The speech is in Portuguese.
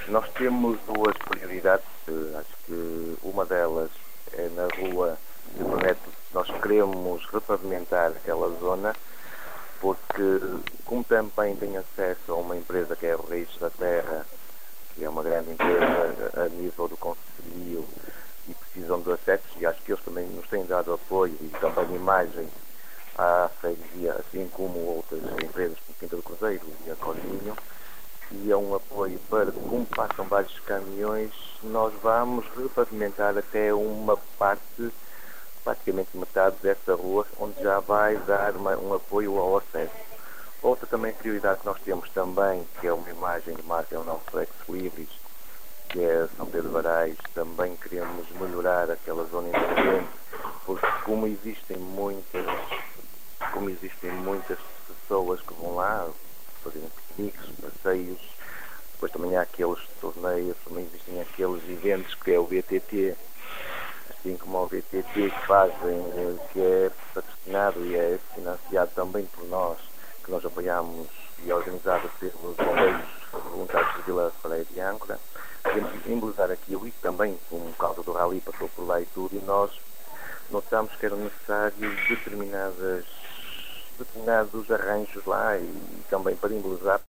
Nós temos duas prioridades, acho que uma delas é na rua de Projeto. Nós queremos repavimentar aquela zona, porque como também tem acesso a uma empresa que é o Raízes da Terra, que é uma grande empresa a nível do concelho e precisam de acessos, e acho que eles também nos têm dado apoio e também imagem à freguesia, assim como outras empresas como Quinta do Cruzeiro e a Colinho, e é um apoio para, como passam vários caminhões, nós vamos repavimentar até uma parte, praticamente metade dessa rua, onde já vai dar um apoio ao acesso. Outra também prioridade que nós temos também, que é uma imagem de marca, é o nosso ex-libris, que é São Pedro Varais. Também queremos melhorar aquela zona independente, porque como existem muitas pessoas que vão lá fazerem piqueniques, passeios, depois também há aqueles torneios, também existem aqueles eventos que é o VTT, assim como o VTT que fazem, que é patrocinado e é financiado também por nós, que nós apoiamos e é organizado pelos bombeiros voluntários de Vila Freire de Âncora. Queremos embelezar aquilo e também, por causa do rally, passou por lá e tudo, e nós notamos que eram necessários determinados arranjos lá e também para embelezar